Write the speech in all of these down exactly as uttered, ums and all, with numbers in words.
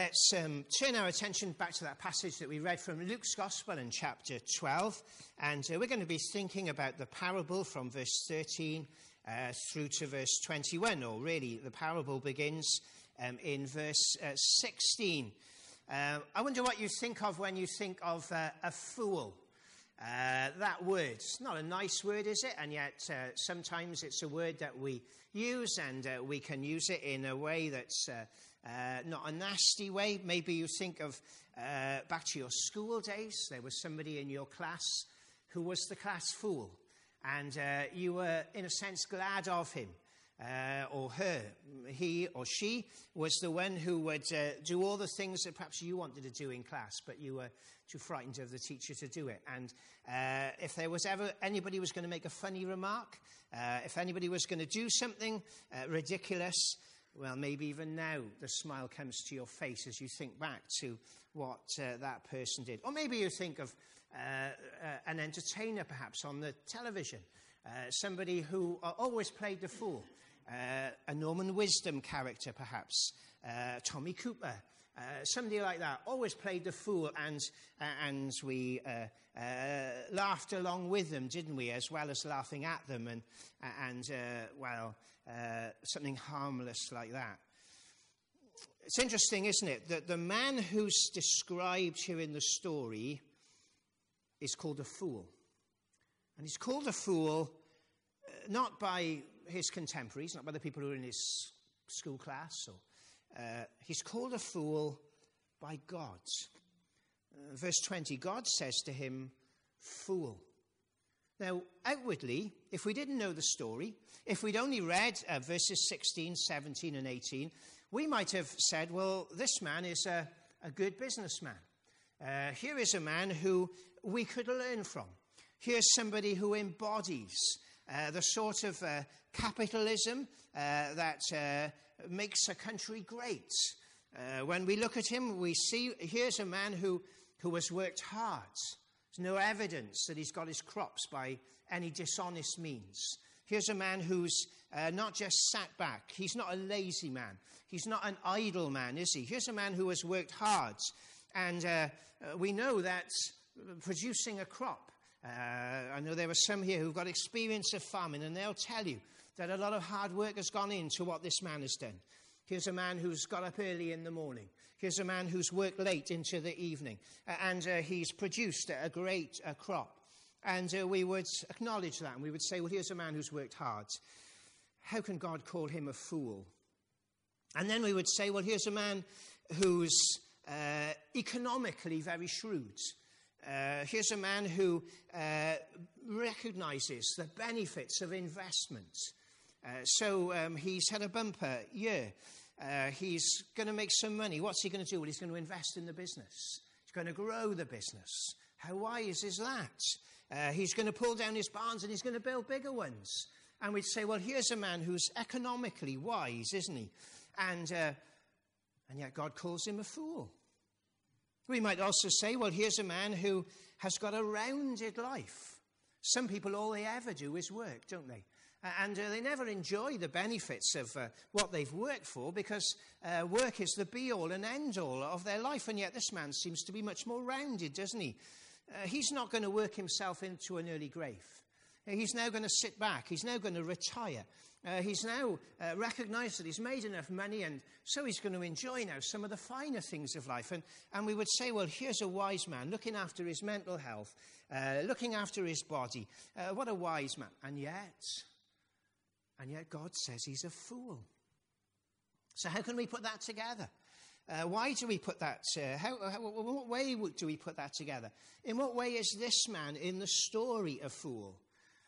Let's um, turn our attention back to that passage that we read from Luke's Gospel in chapter twelve. And uh, we're going to be thinking about the parable from verse thirteen uh, through to verse twenty-one. Or really, the parable begins um, in verse uh, sixteen. Uh, I wonder what you think of when you think of uh, a fool. Uh, that word, it's not a nice word, is it? And yet uh, sometimes it's a word that we use, and uh, we can use it in a way that's uh, uh, not a nasty way. Maybe you think of uh, back to your school days. There was somebody in your class who was the class fool, and uh, you were, in a sense, glad of him. Uh, or her, he or she was the one who would uh, do all the things that perhaps you wanted to do in class, but you were too frightened of the teacher to do it. And uh, if there was ever anybody was going to make a funny remark, uh, if anybody was going to do something uh, ridiculous, well, maybe even now the smile comes to your face as you think back to what uh, that person did. Or maybe you think of uh, uh, an entertainer perhaps on the television, uh, somebody who uh, always played the fool. Uh, a Norman Wisdom character, perhaps, uh, Tommy Cooper, uh, somebody like that, always played the fool, and uh, and we uh, uh, laughed along with them, didn't we, as well as laughing at them, and, and uh, well, uh, something harmless like that. It's interesting, isn't it, that the man who's described here in the story is called a fool. And he's called a fool uh, not by his contemporaries, not by the people who are in his school class. Or, uh, he's called a fool by God. Uh, verse twenty, God says to him, fool. Now, outwardly, if we didn't know the story, if we'd only read uh, verses sixteen, seventeen and eighteen, we might have said, well, this man is a, a good businessman. Uh, here is a man who we could learn from. Here's somebody who embodies Uh, the sort of uh, capitalism uh, that uh, makes a country great. Uh, when we look at him, we see here's a man who, who has worked hard. There's no evidence that he's got his crops by any dishonest means. Here's a man who's uh, not just sat back. He's not a lazy man. He's not an idle man, is he? Here's a man who has worked hard. And uh, we know that producing a crop, Uh, I know there are some here who've got experience of farming, and they'll tell you that a lot of hard work has gone into what this man has done. Here's a man who's got up early in the morning. Here's a man who's worked late into the evening. Uh, and uh, he's produced a great uh, crop. And uh, we would acknowledge that, and we would say, well, here's a man who's worked hard. How can God call him a fool? And then we would say, well, here's a man who's uh, economically very shrewd. Uh, here's a man who uh, recognizes the benefits of investment. Uh, so um, he's had a bumper year. Uh, he's going to make some money. What's he going to do? Well, he's going to invest in the business. He's going to grow the business. How wise is that? Uh, he's going to pull down his barns and he's going to build bigger ones. And we'd say, well, here's a man who's economically wise, isn't he? And, uh, and yet God calls him a fool. We might also say, well, here's a man who has got a rounded life. Some people, all they ever do is work, don't they? And uh, they never enjoy the benefits of uh, what they've worked for, because uh, work is the be-all and end-all of their life. And yet this man seems to be much more rounded, doesn't he? Uh, he's not going to work himself into an early grave. He's now going to sit back. He's now going to retire. Uh, he's now uh, recognised that he's made enough money, and so he's going to enjoy now some of the finer things of life. And, and we would say, well, here's a wise man looking after his mental health, uh, looking after his body. Uh, what a wise man. And yet, and yet God says he's a fool. So how can we put that together? Uh, why do we put that, uh, how, how, in what way do we put that together? In what way is this man in the story a fool?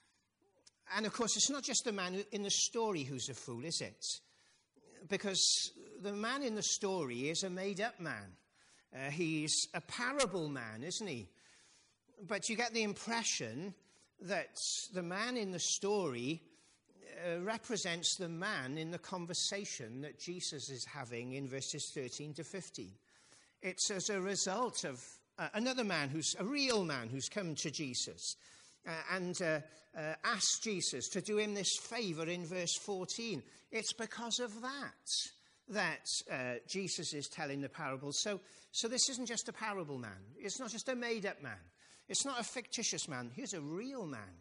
And, of course, it's not just the man in the story who's a fool, is it? Because the man in the story is a made-up man. Uh, he's a parable man, isn't he? But you get the impression that the man in the story uh, represents the man in the conversation that Jesus is having in verses thirteen to fifteen. It's as a result of uh, another man, who's a real man, who's come to Jesus. Uh, and uh, uh, asked Jesus to do him this favour in verse fourteen. It's because of that that uh, Jesus is telling the parable. So, so this isn't just a parable man. It's not just a made-up man. It's not a fictitious man. Here's a real man.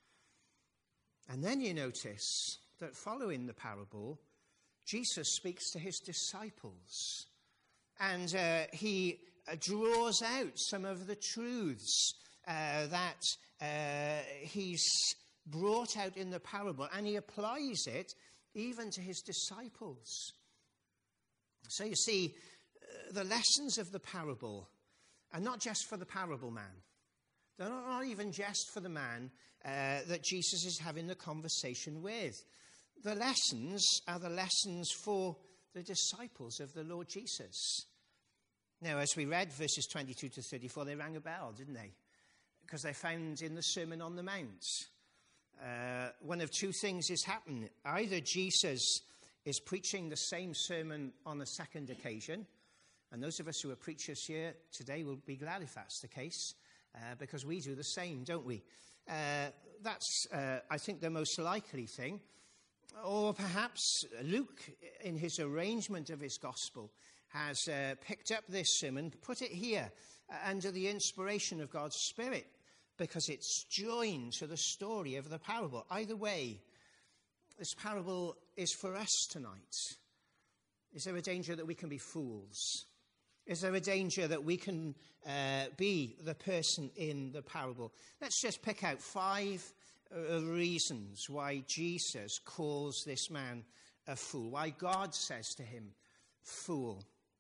And then you notice that following the parable, Jesus speaks to his disciples. And uh, he uh, draws out some of the truths uh, that uh, he's brought out in the parable. And he applies it even to his disciples. So you see, uh, the lessons of the parable are not just for the parable man. They're not, not even just for the man uh, that Jesus is having the conversation with. The lessons are the lessons for the disciples of the Lord Jesus. Now, as we read verses twenty-two to thirty-four, they rang a bell, didn't they? Because they found in the Sermon on the Mount, uh, one of two things is happening. Either Jesus is preaching the same sermon on a second occasion, and those of us who are preachers here today will be glad if that's the case, uh, because we do the same, don't we? Uh, that's, uh, I think, the most likely thing. Or perhaps Luke, in his arrangement of his gospel, has uh, picked up this sermon, put it here uh, under the inspiration of God's Spirit, because it's joined to the story of the parable. Either way, this parable is for us tonight. Is there a danger that we can be fools? Is there a danger that we can uh, be the person in the parable? Let's just pick out five uh, reasons why Jesus calls this man a fool, why God says to him, fool.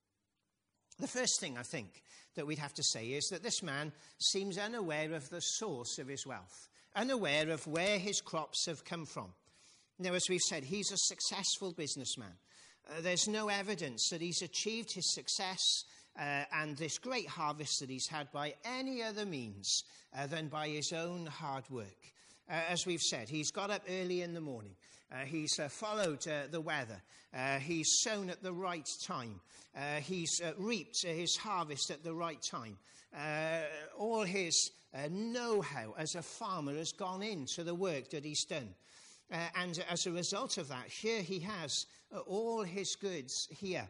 The first thing I think that we'd have to say is that this man seems unaware of the source of his wealth, unaware of where his crops have come from. Now, as we've said, he's a successful businessman. Uh, there's no evidence that he's achieved his success uh, and this great harvest that he's had by any other means uh, than by his own hard work. Uh, as we've said, he's got up early in the morning. Uh, he's uh, followed uh, the weather. Uh, he's sown at the right time. Uh, he's uh, reaped uh, his harvest at the right time. Uh, all his uh, know-how as a farmer has gone into the work that he's done. Uh, and as a result of that, here he has uh, all his goods here.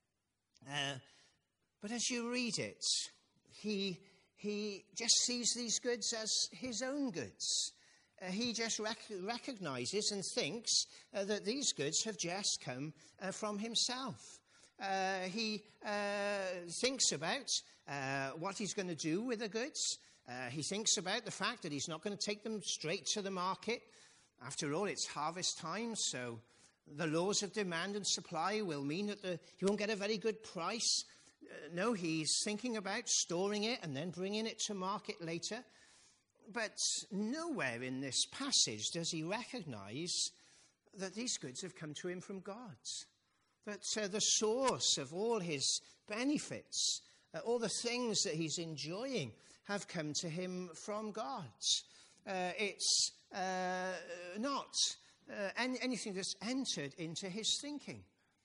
Uh, but as you read it, he, he just sees these goods as his own goods. Uh, he just rec- recognizes and thinks uh, that these goods have just come uh, from himself. Uh, he uh, thinks about uh, what he's going to do with the goods. Uh, he thinks about the fact that he's not going to take them straight to the market. After all, it's harvest time, so the laws of demand and supply will mean that the, he won't get a very good price. Uh, no, he's thinking about storing it and then bringing it to market later. But nowhere in this passage does he recognize that these goods have come to him from God. That uh, the source of all his benefits, uh, all the things that he's enjoying, have come to him from God. Uh, it's uh, not uh, any, anything that's entered into his thinking.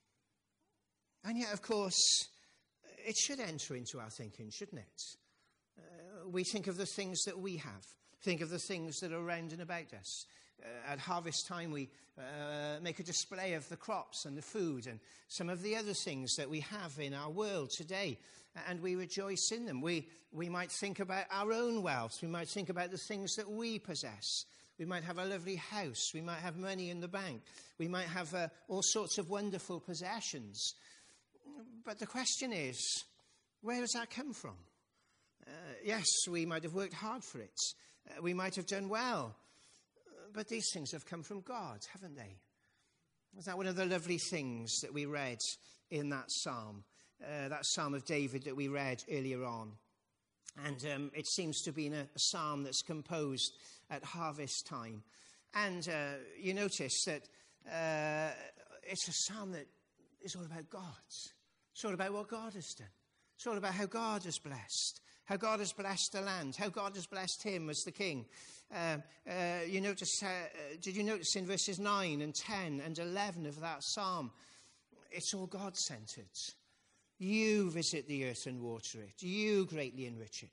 And yet, of course, it should enter into our thinking, shouldn't it? Uh, we think of the things that we have. Think of the things that are around and about us. Uh, at harvest time, we uh, make a display of the crops and the food and some of the other things that we have in our world today, and we rejoice in them. We, we might think about our own wealth. We might think about the things that we possess. We might have a lovely house. We might have money in the bank. We might have uh, all sorts of wonderful possessions. But the question is, where does that come from? Uh, yes, we might have worked hard for it. Uh, we might have done well. But these things have come from God, haven't they? Was that one of the lovely things that we read in that psalm, uh, that psalm of David that we read earlier on? And um, it seems to be a, a psalm that's composed at harvest time. And uh, you notice that uh, it's a psalm that is all about God. It's all about what God has done. It's all about how God has blessed, how God has blessed the land, how God has blessed him as the king. Uh, uh, you notice, uh, did you notice in verses nine and ten and eleven of that psalm, it's all God-centered. You visit the earth and water it. You greatly enrich it.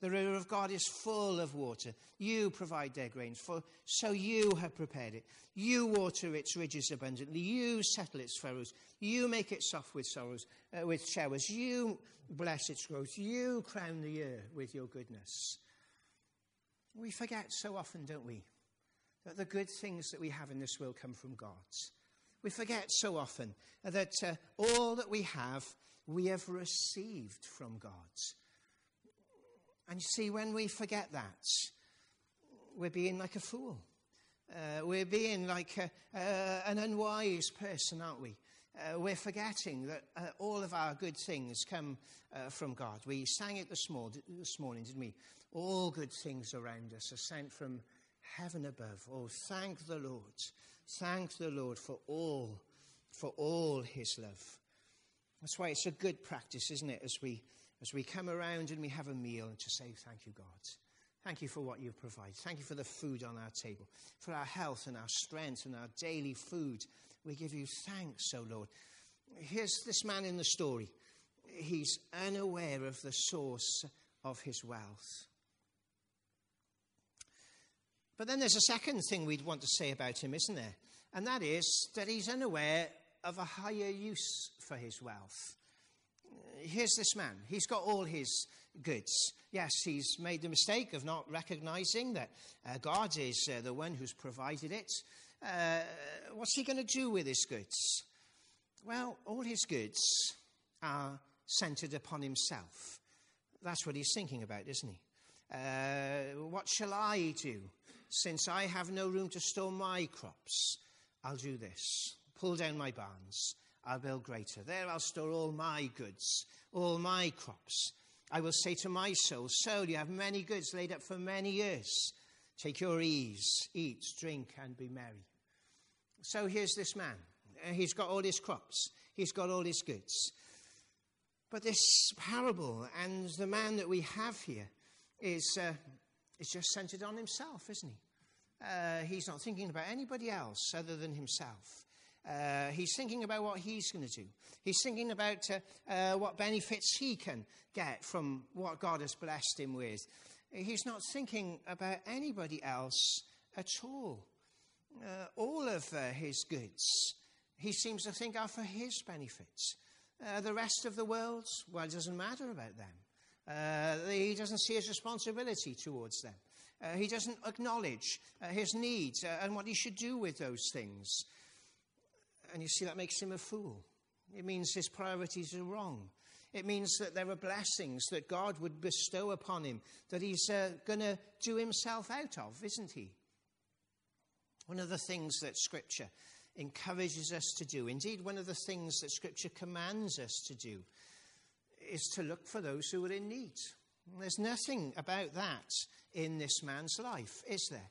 The river of God is full of water. You provide their grains, for so you have prepared it. You water its ridges abundantly. You settle its furrows. You make it soft with sorrows, uh, with showers. You bless its growth. You crown the year with your goodness. We forget so often, don't we, that the good things that we have in this world come from God. We forget so often that uh, all that we have, we have received from God. And you see, when we forget that, we're being like a fool. Uh, we're being like a, uh, an unwise person, aren't we? Uh, we're forgetting that uh, all of our good things come uh, from God. We sang it this, mor- this morning, didn't we? All good things around us are sent from heaven above. Oh, thank the Lord. Thank the Lord for all, for all his love. That's why it's a good practice, isn't it, as we As we come around and we have a meal, and to say, thank you, God. Thank you for what you provide. Thank you for the food on our table, for our health and our strength and our daily food. We give you thanks, O Lord. Here's this man in the story. He's unaware of the source of his wealth. But then there's a second thing we'd want to say about him, isn't there? And that is that he's unaware of a higher use for his wealth. Here's this man. He's got all his goods. Yes, he's made the mistake of not recognizing that uh, God is uh, the one who's provided it. Uh, what's he going to do with his goods? Well, all his goods are centered upon himself. That's what he's thinking about, isn't he? Uh, what shall I do? Since I have no room to store my crops, I'll do this. Pull down my barns. I'll build greater. There I'll store all my goods, all my crops. I will say to my soul, soul, you have many goods laid up for many years. Take your ease, eat, drink, and be merry. So here's this man. He's got all his crops. He's got all his goods. But this parable and the man that we have here is, uh, is just centered on himself, isn't he? Uh, he's not thinking about anybody else other than himself. Uh, he's thinking about what he's going to do. He's thinking about uh, uh, what benefits he can get from what God has blessed him with. He's not thinking about anybody else at all. Uh, all of uh, his goods, he seems to think, are for his benefit. Uh, the rest of the world, well, it doesn't matter about them. Uh, he doesn't see his responsibility towards them. Uh, he doesn't acknowledge uh, his needs uh, and what he should do with those things. And you see, that makes him a fool. It means his priorities are wrong. It means that there are blessings that God would bestow upon him that he's uh, going to do himself out of, isn't he? One of the things that Scripture encourages us to do, indeed one of the things that Scripture commands us to do, is to look for those who are in need. There's nothing about that in this man's life, is there?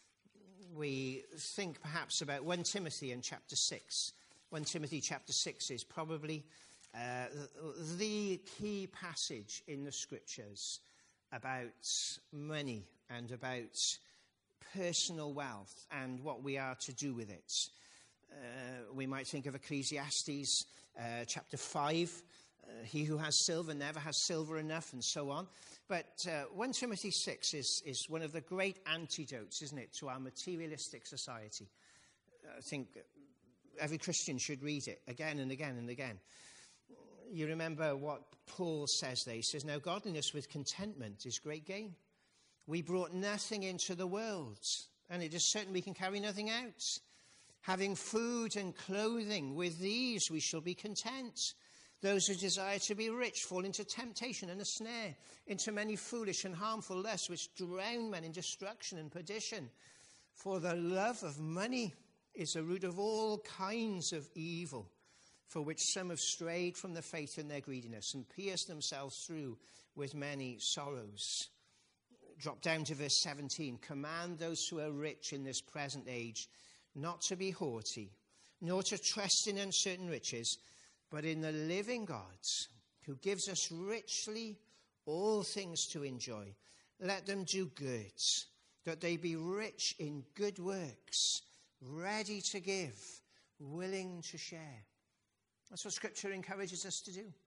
We think perhaps about First Timothy in chapter six. First Timothy chapter six is probably uh, the key passage in the Scriptures about money and about personal wealth and what we are to do with it. Uh, we might think of Ecclesiastes uh, chapter five. Uh, he who has silver never has silver enough, and so on. But uh, First Timothy six is, is one of the great antidotes, isn't it, to our materialistic society. I think every Christian should read it again and again and again. You remember what Paul says there. He says, now godliness with contentment is great gain. We brought nothing into the world, and it is certain we can carry nothing out. Having food and clothing, with these we shall be content. Those who desire to be rich fall into temptation and a snare, into many foolish and harmful lusts which drown men in destruction and perdition. For the love of money is the root of all kinds of evil, for which some have strayed from the faith in their greediness and pierced themselves through with many sorrows. Drop down to verse seventeen. Command those who are rich in this present age not to be haughty, nor to trust in uncertain riches, but in the living God, who gives us richly all things to enjoy. Let them do good, that they be rich in good works, ready to give, willing to share. That's what Scripture encourages us to do.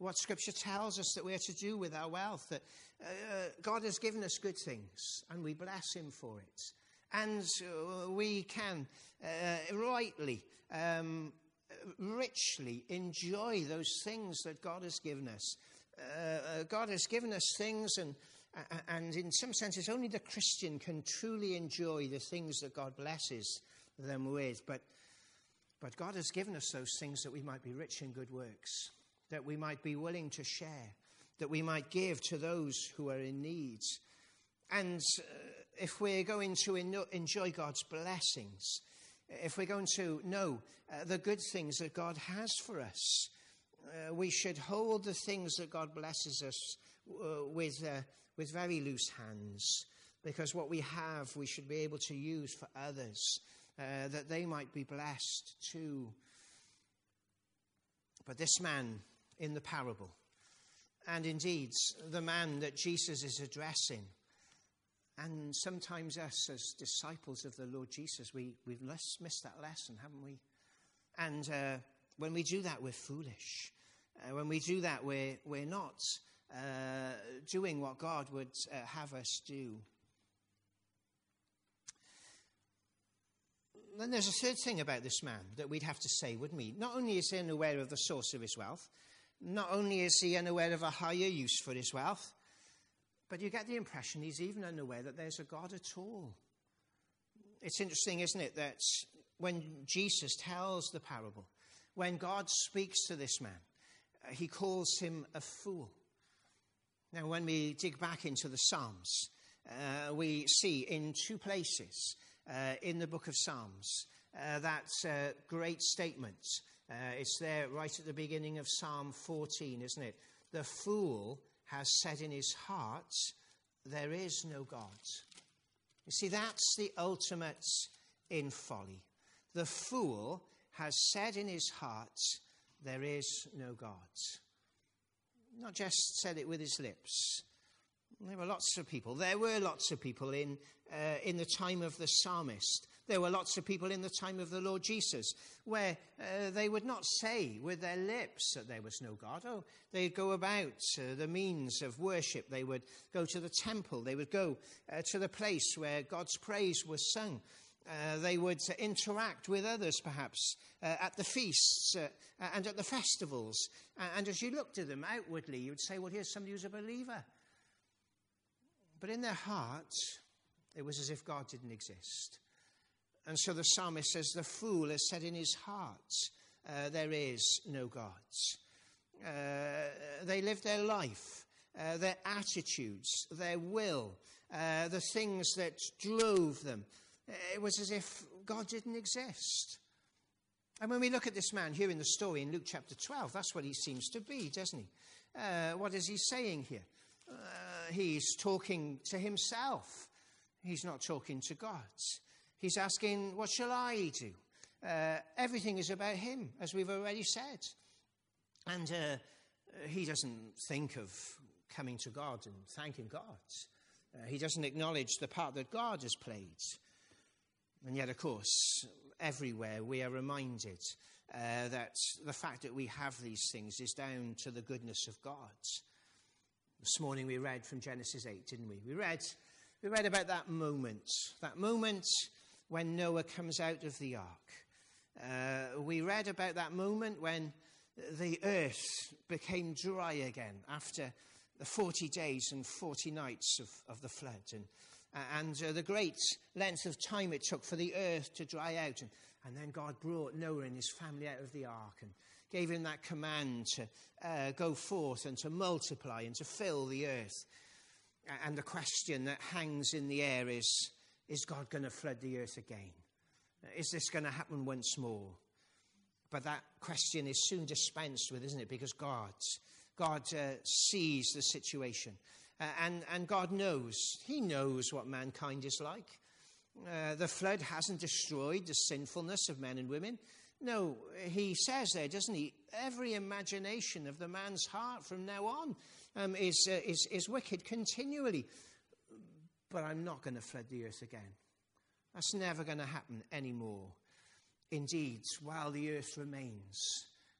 what Scripture tells us that we are to do with our wealth, that uh, God has given us good things and we bless him for it. And uh, we can uh, rightly, um, richly enjoy those things that God has given us. Uh, God has given us things, and and in some senses only the Christian can truly enjoy the things that God blesses them with. But, but God has given us those things that we might be rich in good works, that we might be willing to share, that we might give to those who are in need. And uh, if we're going to en- enjoy God's blessings, if we're going to know uh, the good things that God has for us, uh, we should hold the things that God blesses us uh, with, uh, with very loose hands, because what we have we should be able to use for others, uh, that they might be blessed too. But this man in the parable, and indeed the man that Jesus is addressing, and sometimes us as disciples of the Lord Jesus, we, we've missed that lesson, haven't we? And uh, when we do that, we're foolish. Uh, when we do that, we're, we're not uh, doing what God would uh, have us do. Then there's a third thing about this man that we'd have to say, wouldn't we? Not only is he unaware of the source of his wealth, not only is he unaware of a higher use for his wealth, but you get the impression he's even unaware that there's a God at all. It's interesting, isn't it, that when Jesus tells the parable, when God speaks to this man, uh, he calls him a fool. Now, when we dig back into the Psalms, uh, we see in two places uh, in the book of Psalms uh, that uh, great statement. Uh, it's there right at the beginning of Psalm fourteen, isn't it? The fool has said in his heart, there is no God. You see, that's the ultimate in folly. The fool has said in his heart, there is no God. Not just said it with his lips. There were lots of people. There were lots of people in, uh, in the time of the psalmist. There were lots of people in the time of the Lord Jesus where uh, they would not say with their lips that there was no God. Oh, they'd go about uh, the means of worship. They would go to the temple. They would go uh, to the place where God's praise was sung. Uh, they would uh, interact with others, perhaps, uh, at the feasts uh, and at the festivals. Uh, and as you looked at them outwardly, you'd say, well, here's somebody who's a believer. But in their heart, it was as if God didn't exist. And so the psalmist says, the fool has said in his heart, uh, there is no God. Uh, they lived their life, uh, their attitudes, their will, uh, the things that drove them. It was as if God didn't exist. And when we look at this man here in the story in Luke chapter twelve, that's what he seems to be, doesn't he? Uh, what is he saying here? Uh, he's talking to himself. He's not talking to God. He's asking, what shall I do? Uh, everything is about him, as we've already said. And uh, he doesn't think of coming to God and thanking God. Uh, he doesn't acknowledge the part that God has played. And yet, of course, everywhere we are reminded uh, that the fact that we have these things is down to the goodness of God. This morning we read from Genesis eight, didn't we? We read, we read about that moment, that moment when Noah comes out of the ark. Uh, we read about that moment when the earth became dry again after the forty days and forty nights of, of the flood, and, and uh, the great length of time it took for the earth to dry out. And, and then God brought Noah and his family out of the ark and gave him that command to uh, go forth and to multiply and to fill the earth. And the question that hangs in the air is, is God going to flood the earth again? Is this going to happen once more? But that question is soon dispensed with, isn't it? Because God, God uh, sees the situation. Uh, and, and God knows. He knows what mankind is like. Uh, the flood hasn't destroyed the sinfulness of men and women. No, he says there, doesn't he? Every imagination of the man's heart from now on um, is, uh, is, is wicked continually. But I'm not going to flood the earth again. That's never going to happen anymore. Indeed, while the earth remains,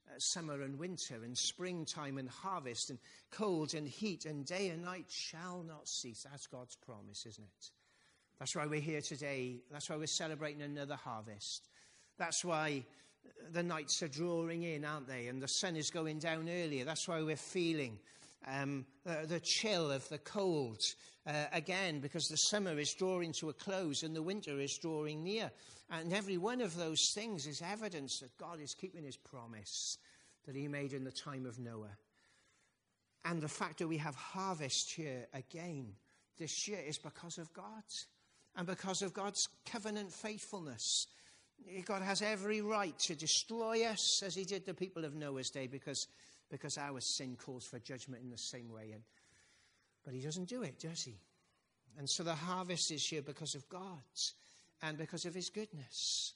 uh, summer and winter and springtime and harvest and cold and heat and day and night shall not cease. That's God's promise, isn't it? That's why we're here today. That's why we're celebrating another harvest. That's why the nights are drawing in, aren't they? And the sun is going down earlier. That's why we're feeling um, the, the chill of the cold uh, again, because the summer is drawing to a close and the winter is drawing near. And every one of those things is evidence that God is keeping his promise that he made in the time of Noah. And the fact that we have harvest here again this year is because of God and because of God's covenant faithfulness. God has every right to destroy us as he did the people of Noah's day because, because our sin calls for judgment in the same way. And, but he doesn't do it, does he? And so the harvest is here because of God and because of his goodness.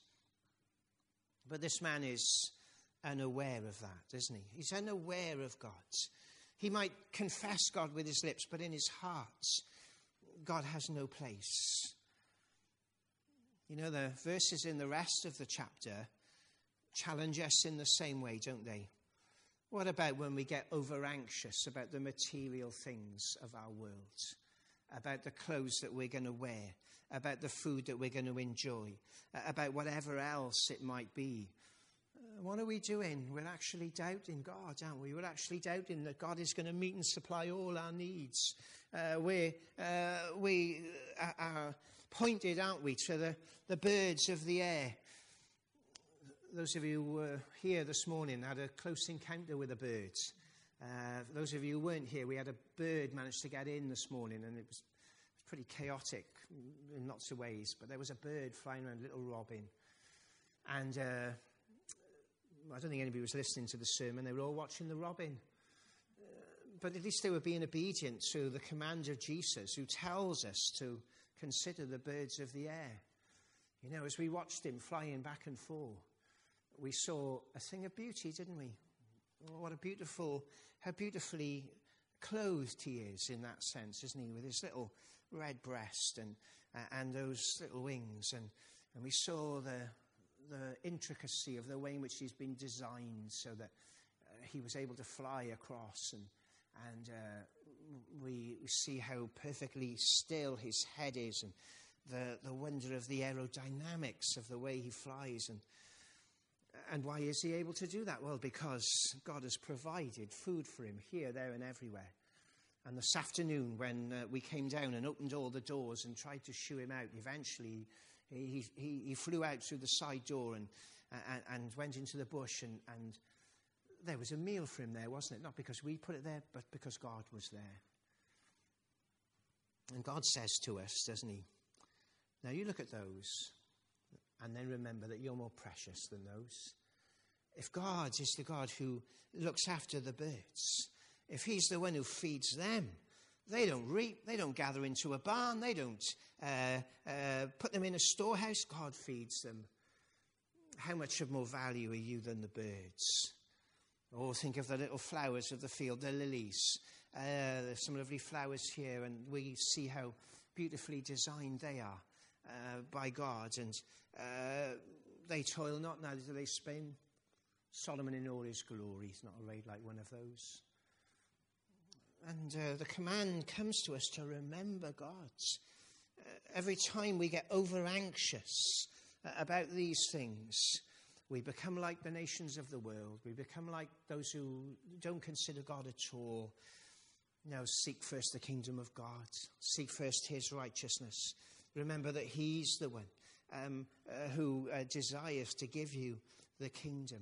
But this man is unaware of that, isn't he? He's unaware of God. He might confess God with his lips, but in his heart, God has no place. You know, the verses in the rest of the chapter challenge us in the same way, don't they? What about when we get over anxious about the material things of our world, about the clothes that we're going to wear, about the food that we're going to enjoy, about whatever else it might be? Uh, what are we doing? We're actually doubting God, aren't we? We're actually doubting that God is going to meet and supply all our needs. Uh, we're, uh, we uh, are pointed, aren't we, to the, the birds of the air. Those of you who were here this morning had a close encounter with a bird. Uh, those of you who weren't here, we had a bird manage to get in this morning, and it was, it was pretty chaotic in lots of ways. But there was a bird flying around, a little robin. And uh, I don't think anybody was listening to the sermon. They were all watching the robin. Uh, but at least they were being obedient to the command of Jesus, who tells us to consider the birds of the air. You know, as we watched him flying back and forth, we saw a thing of beauty, didn't we? Oh, what a beautiful, how beautifully clothed he is in that sense, isn't he? With his little red breast and uh, and those little wings. And, and we saw the the intricacy of the way in which he's been designed so that uh, he was able to fly across. And, and uh, we see how perfectly still his head is and the, the wonder of the aerodynamics of the way he flies. And And why is he able to do that? Well, because God has provided food for him here, there, and everywhere. And this afternoon, when uh, we came down and opened all the doors and tried to shoo him out, eventually he, he, he flew out through the side door and, and, and went into the bush. And, and there was a meal for him there, wasn't it? Not because we put it there, but because God was there. And God says to us, doesn't he? Now you look at those. And then remember that you're more precious than those. If God is the God who looks after the birds, if he's the one who feeds them, they don't reap, they don't gather into a barn, they don't uh, uh, put them in a storehouse. God feeds them. How much of more value are you than the birds? Or think of the little flowers of the field, the lilies. Uh, there's some lovely flowers here, and we see how beautifully designed they are. Uh, by God, and uh, they toil not, neither do they spin. Solomon in all his glory is not arrayed like one of those. And uh, the command comes to us to remember God. Uh, every time we get over anxious uh, about these things, we become like the nations of the world. We become like those who don't consider God at all. No, seek first the kingdom of God. Seek first his righteousness. Remember that he's the one um, uh, who uh, desires to give you the kingdom.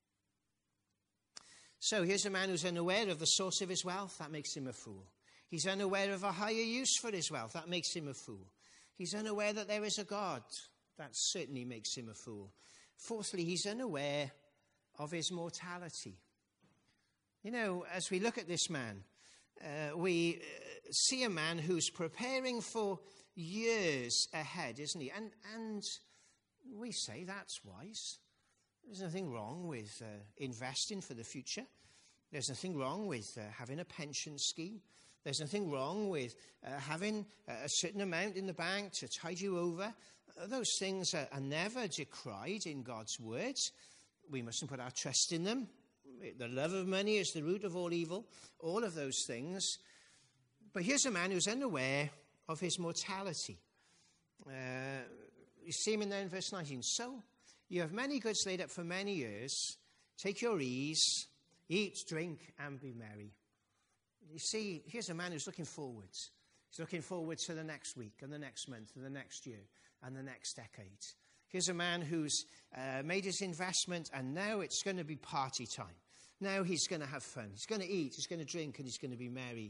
So here's a man who's unaware of the source of his wealth. That makes him a fool. He's unaware of a higher use for his wealth. That makes him a fool. He's unaware that there is a God. That certainly makes him a fool. Fourthly, he's unaware of his mortality. You know, as we look at this man, uh, we uh, see a man who's preparing for years ahead, isn't he? And and we say that's wise. There's nothing wrong with uh, investing for the future. There's nothing wrong with uh, having a pension scheme. There's nothing wrong with uh, having a certain amount in the bank to tide you over. Uh, those things are, are never decried in God's words. We mustn't put our trust in them. The love of money is the root of all evil, all of those things. But here's a man who's unaware of his mortality. Uh, you see him in there in verse nineteen. So, you have many goods laid up for many years. Take your ease, eat, drink, and be merry. You see, here's a man who's looking forwards. He's looking forward to the next week and the next month and the next year and the next decade. Here's a man who's uh, made his investment, and now it's going to be party time. Now he's going to have fun. He's going to eat, he's going to drink, and he's going to be merry.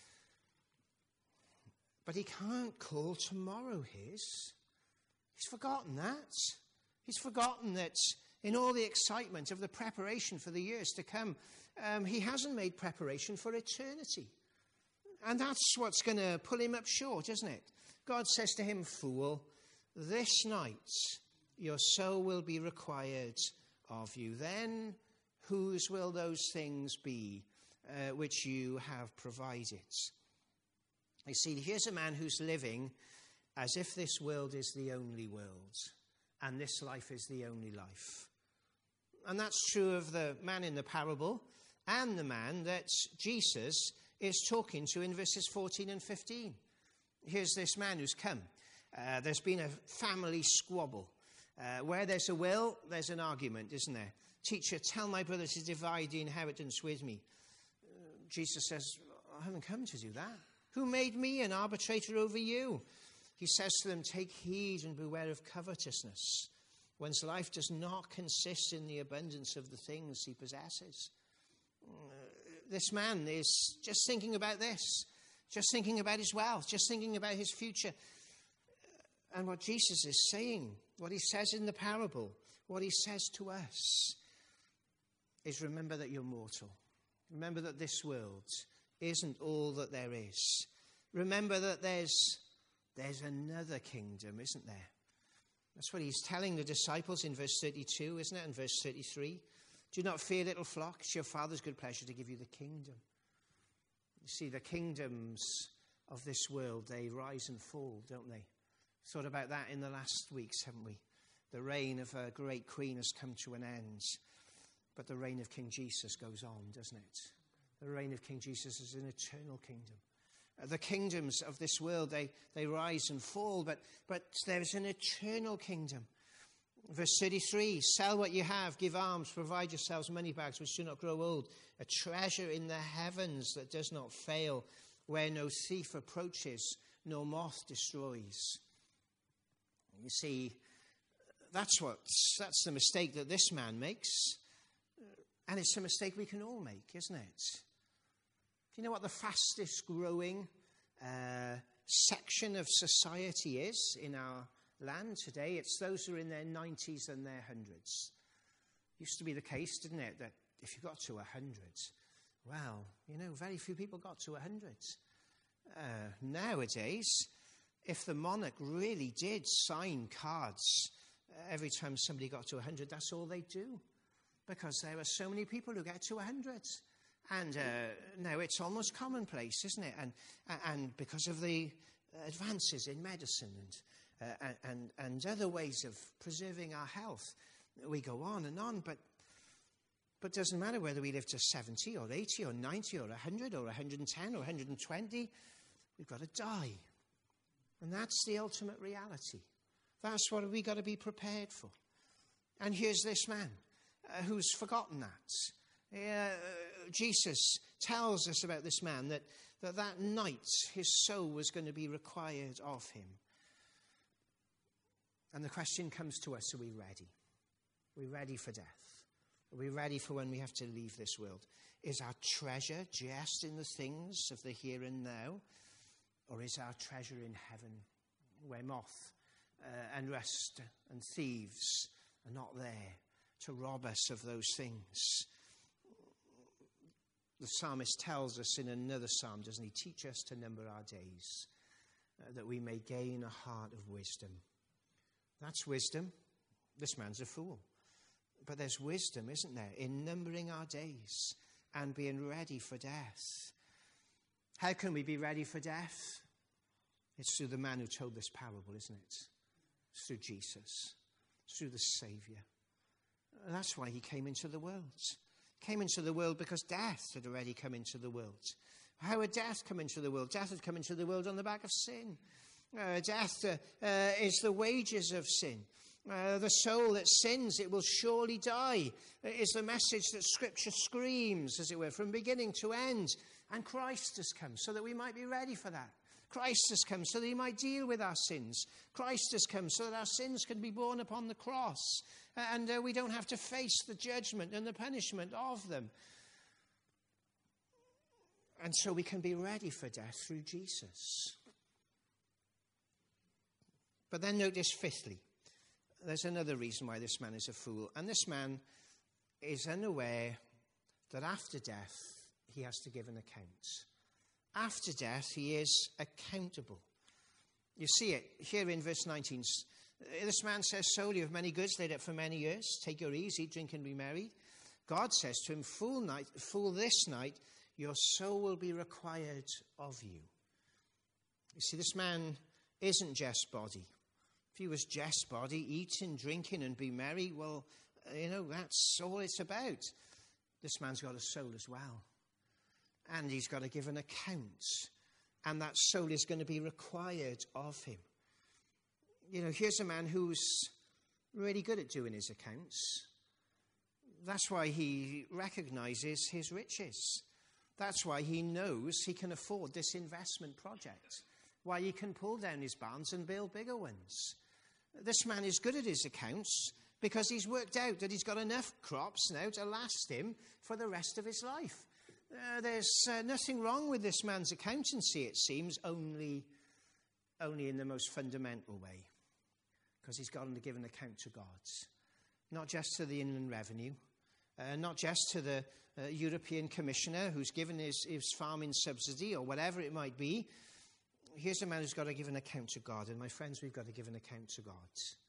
But he can't call tomorrow his. He's forgotten that. He's forgotten that in all the excitement of the preparation for the years to come, um, he hasn't made preparation for eternity. And that's what's going to pull him up short, isn't it? God says to him, fool, this night your soul will be required of you. Then whose will those things be uh, which you have provided? You see, here's a man who's living as if this world is the only world and this life is the only life. And that's true of the man in the parable and the man that Jesus is talking to in verses fourteen and fifteen. Here's this man who's come. Uh, there's been a family squabble. Uh, where there's a will, there's an argument, isn't there? Teacher, tell my brother to divide the inheritance with me. Uh, Jesus says, I haven't come to do that. Who made me an arbitrator over you? He says to them, take heed and beware of covetousness. One's life does not consist in the abundance of the things he possesses. Uh, this man is just thinking about this, just thinking about his wealth, just thinking about his future. And what Jesus is saying, what he says in the parable, what he says to us, is remember that you're mortal. Remember that this world isn't all that there is. Remember that there's, there's another kingdom, isn't there? That's what he's telling the disciples in verse thirty-two, isn't it? And verse thirty-three. Do not fear, little flock. It's your Father's good pleasure to give you the kingdom. You see, the kingdoms of this world, they rise and fall, don't they? Thought about that in the last weeks, haven't we? The reign of a great queen has come to an end. But the reign of King Jesus goes on, doesn't it? The reign of King Jesus is an eternal kingdom. Uh, the kingdoms of this world, they, they rise and fall, but, but there's an eternal kingdom. Verse thirty-three, sell what you have, give alms, provide yourselves money bags which do not grow old, a treasure in the heavens that does not fail, where no thief approaches, nor moth destroys. You see, that's what, that's the mistake that this man makes. And it's a mistake we can all make, isn't it? Do you know what the fastest growing uh, section of society is in our land today? It's those who are in their nineties and their hundreds. Used to be the case, didn't it, that if you got to a hundred, well, you know, very few people got to a hundred. Uh, nowadays, if the monarch really did sign cards uh, every time somebody got to a hundred, that's all they do. Because there are so many people who get to a hundred. And uh, now it's almost commonplace, isn't it? And, and because of the advances in medicine and, uh, and, and other ways of preserving our health, we go on and on. But but it doesn't matter whether we live to seventy or eighty or ninety or one hundred or one hundred ten or one hundred twenty. We've got to die. And that's the ultimate reality. That's what we've got to be prepared for. And here's this man uh, who's forgotten that. Uh, Jesus tells us about this man that, that that night his soul was going to be required of him. And the question comes to us, are we ready? Are we ready for death? Are we ready for when we have to leave this world? Is our treasure just in the things of the here and now? Or is our treasure in heaven, where moth uh, and rust and thieves are not there to rob us of those things? The psalmist tells us in another psalm, doesn't he? Teach us to number our days, uh, that we may gain a heart of wisdom. That's wisdom. This man's a fool. But there's wisdom, isn't there, in numbering our days and being ready for death. How can we be ready for death? It's through the man who told this parable, isn't it? It's through Jesus. It's through the Saviour. And that's why he came into the world. came into the world because death had already come into the world. How had death come into the world? Death had come into the world on the back of sin. Uh, death uh, uh, is the wages of sin. Uh, the soul that sins, it will surely die. It is the message that Scripture screams, as it were, from beginning to end. And Christ has come so that we might be ready for that. Christ has come so that he might deal with our sins. Christ has come so that our sins can be borne upon the cross. And uh, we don't have to face the judgment and the punishment of them. And so we can be ready for death through Jesus. But then notice fifthly, there's another reason why this man is a fool. And this man is unaware that after death, he has to give an account. After death, he is accountable. You see it here in verse nineteen. This man says, "Soul, you have many goods laid up for many years. Take your ease, eat, drink, and be merry." God says to him, "Fool, night, fool, this night, your soul will be required of you." You see, this man isn't just body. If he was just body, eating, drinking, and be merry, well, you know, that's all it's about. This man's got a soul as well. And he's got to give an account. And that soul is going to be required of him. You know, here's a man who's really good at doing his accounts. That's why he recognizes his riches. That's why he knows he can afford this investment project. Why he can pull down his barns and build bigger ones. This man is good at his accounts because he's worked out that he's got enough crops now to last him for the rest of his life. Uh, there's uh, nothing wrong with this man's accountancy, it seems, only, only in the most fundamental way. Because he's got to give an account to God. Not just to the Inland Revenue, uh, not just to the uh, European Commissioner who's given his, his farming subsidy or whatever it might be. Here's a man who's got to give an account to God. And my friends, we've got to give an account to God.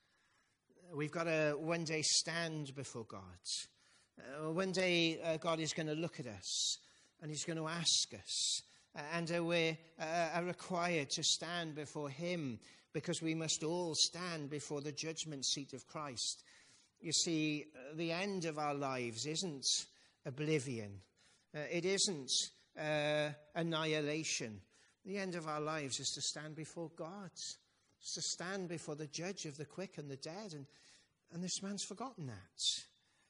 We've got to one day stand before God. Uh, one day uh, God is going to look at us and he's going to ask us. Uh, and uh, we uh, are required to stand before him because we must all stand before the judgment seat of Christ. You see, uh, the end of our lives isn't oblivion. Uh, it isn't uh, annihilation. The end of our lives is to stand before God. It's to stand before the judge of the quick and the dead. And, and this man's forgotten that.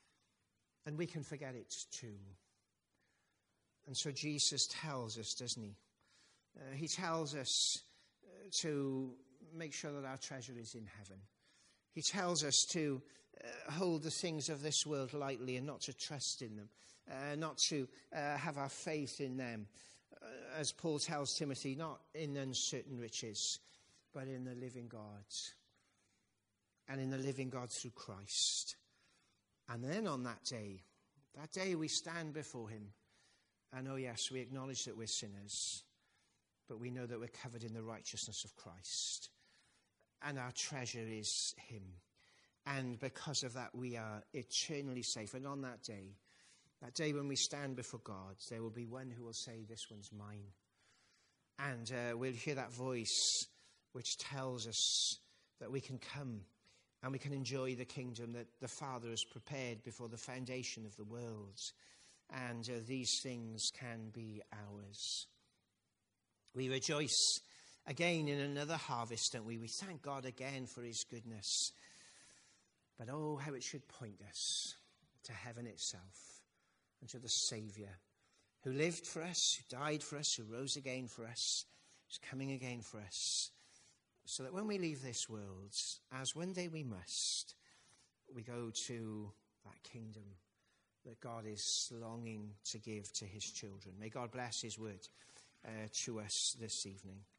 And we can forget it too. And so Jesus tells us, doesn't he? Uh, he tells us uh, to make sure that our treasure is in heaven. He tells us to uh, hold the things of this world lightly and not to trust in them. Uh, not to uh, have our faith in them. Uh, as Paul tells Timothy, not in uncertain riches, but in the living God. And in the living God through Christ. And then on that day, that day we stand before him. And oh yes, we acknowledge that we're sinners. But we know that we're covered in the righteousness of Christ. And our treasure is him. And because of that, we are eternally safe. And on that day, that day when we stand before God, there will be one who will say, "This one's mine." And uh, we'll hear that voice which tells us that we can come and we can enjoy the kingdom that the Father has prepared before the foundation of the world. And uh, these things can be ours. We rejoice again in another harvest, don't we? We thank God again for his goodness. But oh, how it should point us to heaven itself and to the Saviour who lived for us, who died for us, who rose again for us, who's coming again for us. So that when we leave this world, as one day we must, we go to that kingdom that God is longing to give to his children. May God bless his word uh, to us this evening.